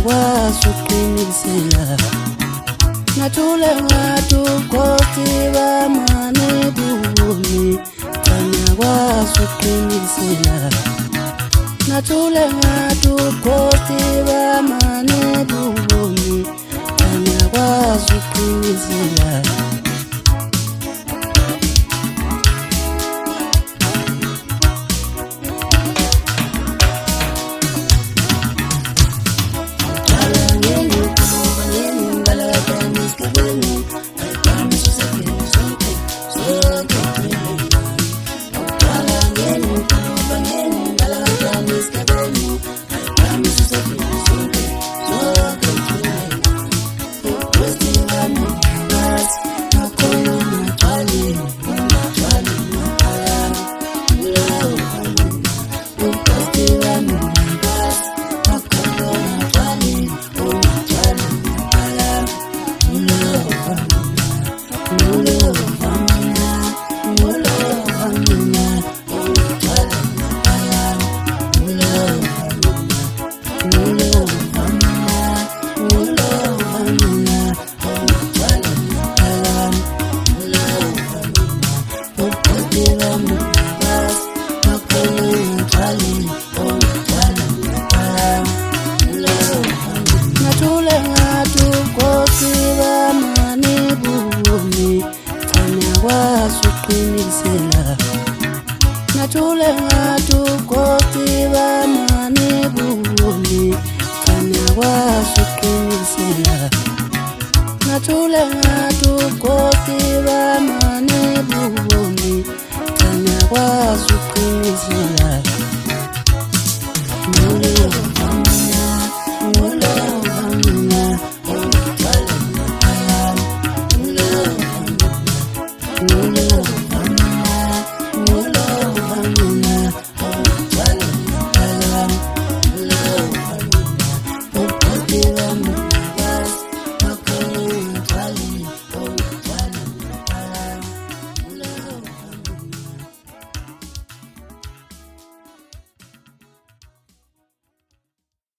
ngiyakwazi ukuqinisela nathule ngathi uKhosi bamane bumi ngiyakwazi ukuqinisela nathule ngathi uKhosi bamane bumi ngiyakwazi ukuqinisela nathule ngathi uKhosi bamane bumi ngiyakwazi ukuqinisela nathule ngathi uKhosi bamane bumi ngiyakwazi ukuqinisela nathule ngathi uKhosi bamane bumi ngiyakwazi ukuqinisela Love,